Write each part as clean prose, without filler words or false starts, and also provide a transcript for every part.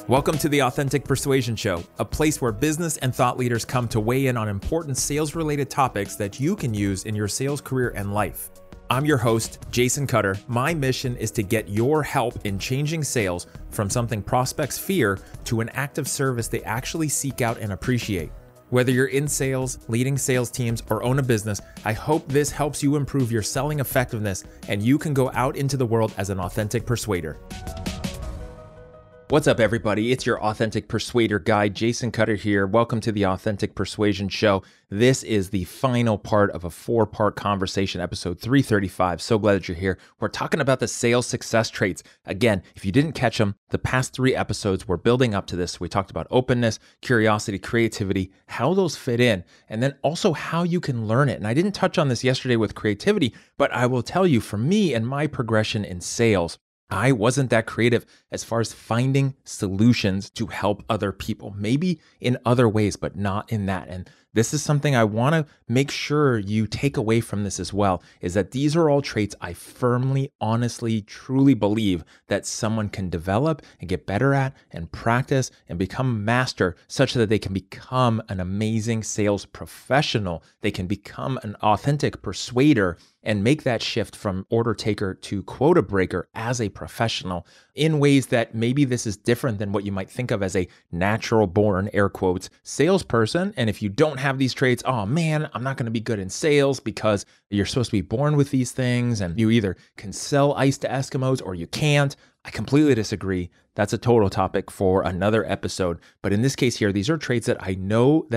Welcome to the Authentic Persuasion Show, a place where business and thought leaders come to weigh in on important sales-related topics that you can use in your sales career and life. I'm your host, Jason Cutter. My mission is to get your help in changing sales from something prospects fear to an act of service they actually seek out and appreciate. Whether you're in sales, leading sales teams, or own a business, I hope this helps you improve your selling effectiveness and you can go out into the world as an authentic persuader. What's up, everybody? It's your Authentic Persuader guy, Jason Cutter here. Welcome to the Authentic Persuasion Show. This is the final part of a 4-part conversation, episode 335. So glad that you're here. We're talking about the sales success traits. Again, if you didn't catch them, the past 3 episodes were building up to this. We talked about openness, curiosity, creativity, how those fit in, and then also how you can learn it. And I didn't touch on this yesterday with creativity, but I will tell you, for me and my progression in sales, I wasn't that creative as far as finding solutions to help other people, maybe in other ways, but not in that. And this is something I want to make sure you take away from this as well, is that these are all traits I firmly, honestly, truly believe that someone can develop and get better at and practice and become a master such that they can become an amazing sales professional. They can become an authentic persuader and make that shift from order taker to quota breaker as a professional in ways that maybe this is different than what you might think of as a natural born, air quotes, salesperson. And if you don't have these traits, oh man, I'm not going to be good in sales because you're supposed to be born with these things and you either can sell ice to Eskimos or you can't. I completely disagree. That's a total topic for another episode. But in this case here, these are traits that I know.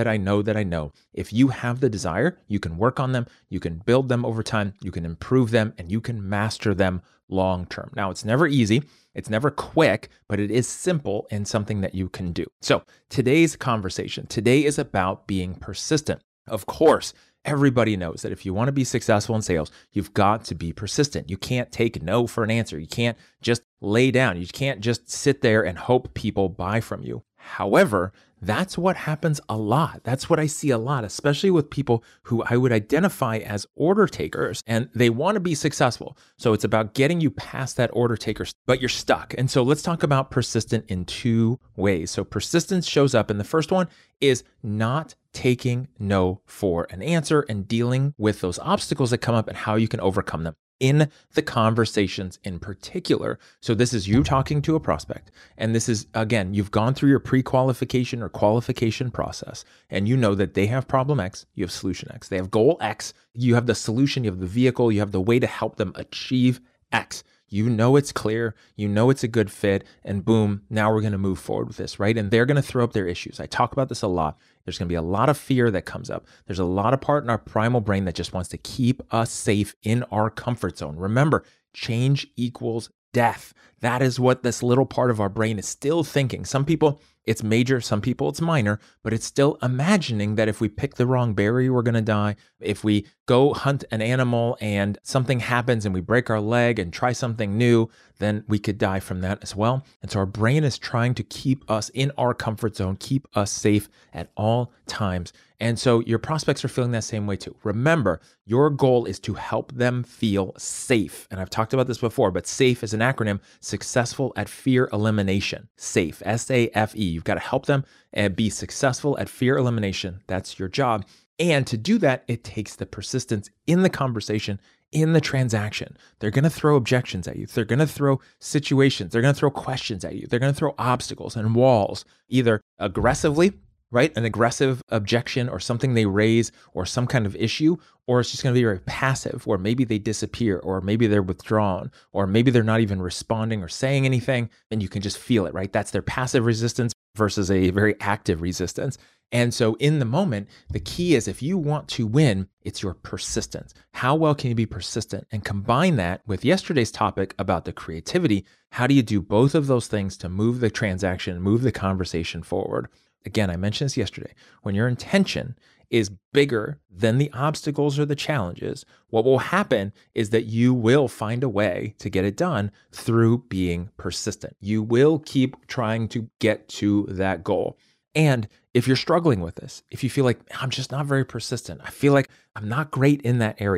If you have the desire, you can work on them, you can build them over time, you can improve them, and you can master them long term. Now, it's never easy, it's never quick, but it is simple and something that you can do. So today's conversation, today is about being persistent. Of course, everybody knows that if you want to be successful in sales, you've got to be persistent. You can't take no for an answer. You can't just lay down. You can't just sit there and hope people buy from you. However, that's what happens a lot. That's what I see a lot, especially with people who I would identify as order takers, and they want to be successful. So it's about getting you past that order taker, but you're stuck. And so let's talk about persistent in 2 ways. So persistence shows up, and the first one is not taking no for an answer and dealing with those obstacles that come up and how you can overcome them in the conversations in particular. So this is you talking to a prospect. And this is, again, you've gone through your pre-qualification or qualification process, and you know that they have problem X, you have solution X. They have goal X, you have the solution, you have the vehicle, you have the way to help them achieve X. You know it's clear, you know it's a good fit, and boom, now we're going to move forward with this, right? And they're going to throw up their issues. I talk about this a lot. There's going to be a lot of fear that comes up. There's a lot of part in our primal brain that just wants to keep us safe in our comfort zone. Remember, change equals death. That is what this little part of our brain is still thinking. Some people, it's major, some people it's minor, but it's still imagining that if we pick the wrong berry, we're going to die. If we go hunt an animal and something happens and we break our leg and try something new, then we could die from that as well. And so our brain is trying to keep us in our comfort zone, keep us safe at all times. And so your prospects are feeling that same way too. Remember, your goal is to help them feel safe. And I've talked about this before, but SAFE is an acronym, successful at fear elimination. SAFE, S-A-F-E. You've got to help them be successful at fear elimination. That's your job. And to do that, it takes the persistence in the conversation, in the transaction. They're going to throw objections at you. They're going to throw situations. They're going to throw questions at you. They're going to throw obstacles and walls, either aggressively, right? An aggressive objection or something they raise or some kind of issue, or it's just going to be very passive, or maybe they disappear, or maybe they're withdrawn, or maybe they're not even responding or saying anything, and you can just feel it, right? That's their passive resistance versus a very active resistance. And so in the moment, the key is if you want to win, it's your persistence. How well can you be persistent? And combine that with yesterday's topic about the creativity. How do you do both of those things to move the transaction, move the conversation forward? Again, I mentioned this yesterday. When your intention is bigger than the obstacles or the challenges, what will happen is that you will find a way to get it done through being persistent. You will keep trying to get to that goal. And if you're struggling with this, if you feel like I'm just not very persistent, I feel like I'm not great in that area,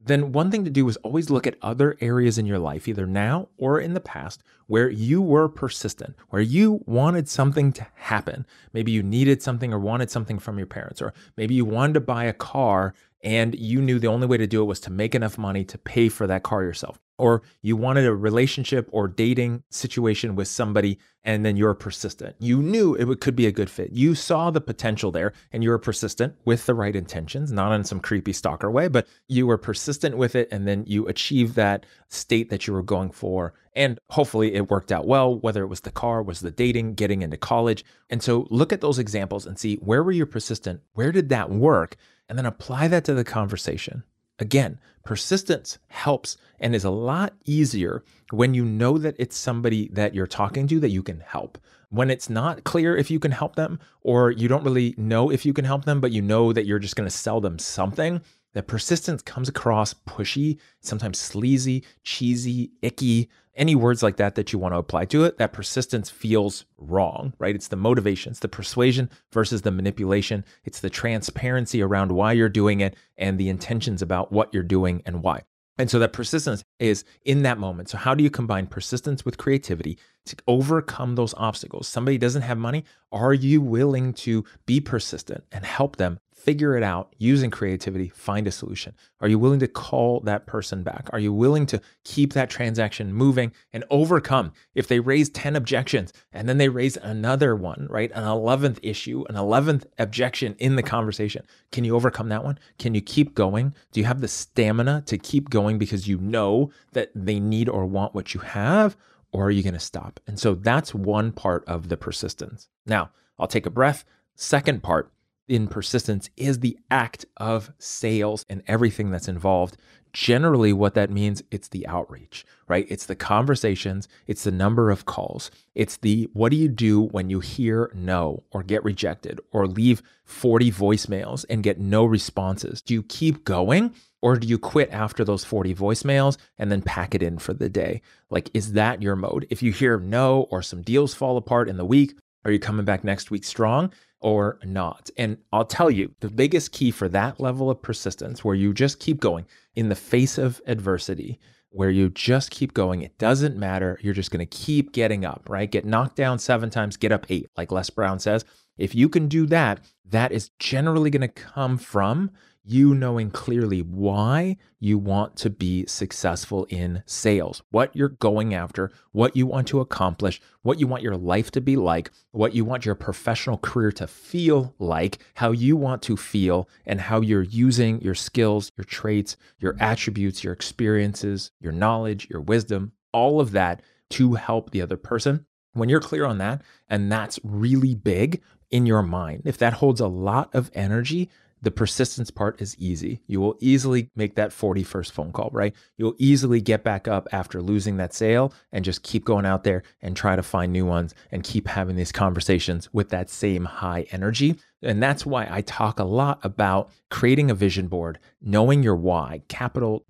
then one thing to do is always look at other areas in your life, either now or in the past, where you were persistent, where you wanted something to happen. Maybe you needed something or wanted something from your parents, or maybe you wanted to buy a car and you knew the only way to do it was to make enough money to pay for that car yourself. Or you wanted a relationship or dating situation with somebody and then you're persistent. You knew could be a good fit. You saw the potential there and you were persistent with the right intentions, not in some creepy stalker way, but you were persistent with it and then you achieved that state that you were going for. And hopefully it worked out well, whether it was the car, was the dating, getting into college. And so look at those examples and see, where were you persistent? Where did that work? And then apply that to the conversation. Again, persistence helps and is a lot easier when you know that it's somebody that you're talking to that you can help. When it's not clear if you can help them, or you don't really know if you can help them, but you know that you're just going to sell them something, that persistence comes across pushy, sometimes sleazy, cheesy, icky, any words like that you want to apply to it, that persistence feels wrong, right? It's the motivation, it's the persuasion versus the manipulation. It's the transparency around why you're doing it and the intentions about what you're doing and why. And so that persistence is in that moment. So how do you combine persistence with creativity to overcome those obstacles? Somebody doesn't have money. Are you willing to be persistent and help them figure it out using creativity, find a solution? Are you willing to call that person back? Are you willing to keep that transaction moving and overcome if they raise 10 objections and then they raise another one, right? An 11th issue, an 11th objection in the conversation. Can you overcome that one? Can you keep going? Do you have the stamina to keep going because you know that they need or want what you have? Or are you going to stop? And so that's one part of the persistence. Now, I'll take a breath. Second part in persistence is the act of sales and everything that's involved. Generally, what that means, it's the outreach, right? It's the conversations, it's the number of calls. It's the, what do you do when you hear no or get rejected or leave 40 voicemails and get no responses? Do you keep going? Or do you quit after those 40 voicemails and then pack it in for the day? Like, is that your mode? If you hear no or some deals fall apart in the week, are you coming back next week strong or not? And I'll tell you, the biggest key for that level of persistence, where you just keep going in the face of adversity, where you just keep going, it doesn't matter. You're just going to keep getting up, right? Get knocked down 7 times, get up 8, like Les Brown says. If you can do that, that is generally going to come from you knowing clearly why you want to be successful in sales, what you're going after, what you want to accomplish, what you want your life to be like, what you want your professional career to feel like, how you want to feel, and how you're using your skills, your traits, your attributes, your experiences, your knowledge, your wisdom, all of that to help the other person. When you're clear on that, and that's really big in your mind, if that holds a lot of energy, the persistence part is easy. You will easily make that 41st phone call, right? You'll easily get back up after losing that sale and just keep going out there and try to find new ones and keep having these conversations with that same high energy. And that's why I talk a lot about creating a vision board, knowing your why, capital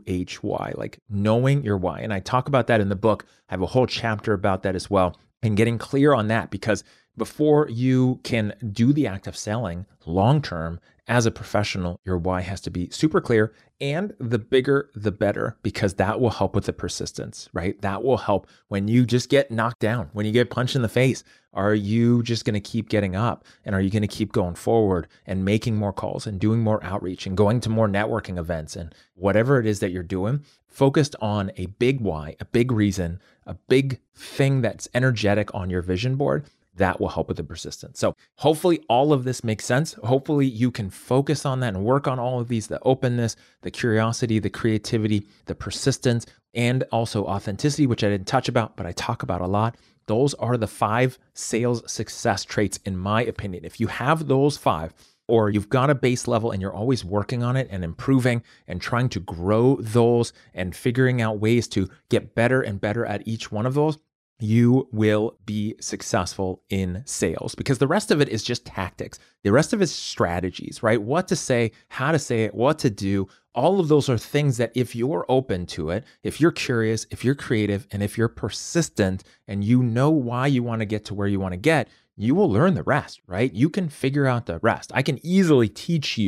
WHY, like knowing your why. And I talk about that in the book. I have a whole chapter about that as well, and getting clear on that, because before you can do the act of selling long-term as a professional, your why has to be super clear, and the bigger, the better, because that will help with the persistence, right? That will help when you just get knocked down, when you get punched in the face. Are you just going to keep getting up, and are you going to keep going forward and making more calls and doing more outreach and going to more networking events and whatever it is that you're doing, focused on a big why, a big reason, a big thing that's energetic on your vision board? That will help with the persistence. So hopefully all of this makes sense. Hopefully you can focus on that and work on all of these, the openness, the curiosity, the creativity, the persistence, and also authenticity, which I didn't touch about, but I talk about a lot. Those are the 5 sales success traits, in my opinion. If you have those 5, or you've got a base level and you're always working on it and improving and trying to grow those and figuring out ways to get better and better at each one of those, you will be successful in sales, because the rest of it is just tactics. The rest of it is strategies, right? What to say, how to say it, what to do. All of those are things that if you're open to it, if you're curious, if you're creative, and if you're persistent and you know why you want to get to where you want to get, you will learn the rest, right? You can figure out the rest. I can easily teach you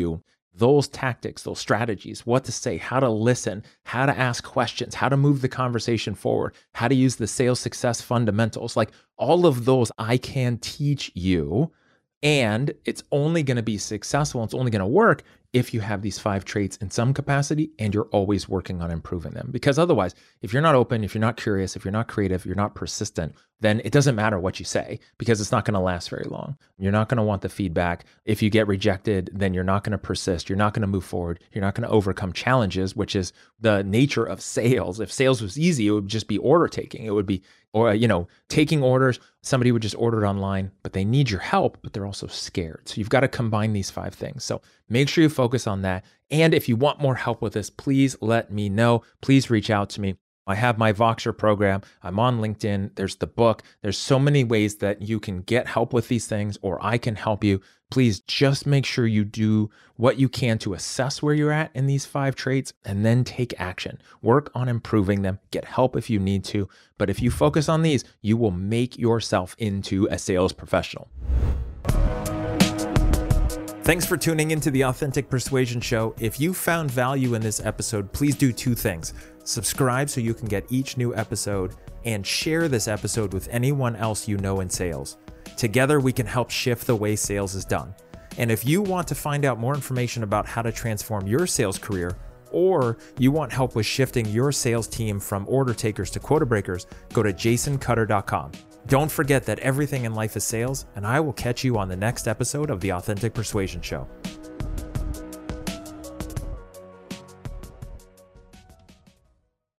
those tactics, those strategies, what to say, how to listen, how to ask questions, how to move the conversation forward, how to use the sales success fundamentals, like all of those I can teach you. And it's only going to be successful. It's only going to work if you have these 5 traits in some capacity and you're always working on improving them. Because otherwise, if you're not open, if you're not curious, if you're not creative, you're not persistent, then it doesn't matter what you say because it's not going to last very long. You're not going to want the feedback. If you get rejected, then you're not going to persist. You're not going to move forward. You're not going to overcome challenges, which is the nature of sales. If sales was easy, it would just be order taking. It would be, or, taking orders. Somebody would just order it online, but they need your help, but they're also scared. So you've got to combine these 5 things. So make sure you focus on that. And if you want more help with this, please let me know. Please reach out to me. I have my Voxer program. I'm on LinkedIn. There's the book. There's so many ways that you can get help with these things, or I can help you. Please just make sure you do what you can to assess where you're at in these 5 traits and then take action. Work on improving them. Get help if you need to. But if you focus on these, you will make yourself into a sales professional. Thanks for tuning into the Authentic Persuasion Show. If you found value in this episode, please do 2 things. Subscribe so you can get each new episode, and share this episode with anyone else you know in sales. Together, we can help shift the way sales is done. And if you want to find out more information about how to transform your sales career, or you want help with shifting your sales team from order takers to quota breakers, go to jasoncutter.com. Don't forget that everything in life is sales, and I will catch you on the next episode of the Authentic Persuasion Show.